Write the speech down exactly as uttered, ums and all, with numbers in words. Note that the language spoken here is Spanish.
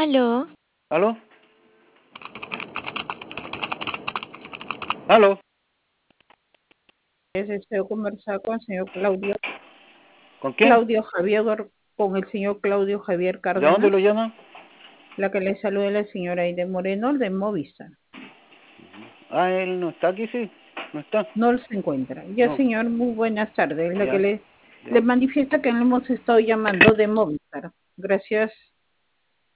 Aló, ¿Aló? ¿Aló? Deseo conversar con el señor Claudio, ¿Con quién? Claudio Javier, con el señor Claudio Javier ¿De Cárdenas. dónde lo llaman? La que le saluda es la señora Aide Moreno de Movistar. Ah, él no está aquí, sí. No está. No se encuentra. Ya, No. señor, muy buenas tardes. La Ya, que le, ya. le manifiesta que le hemos estado llamando de Movistar. Gracias.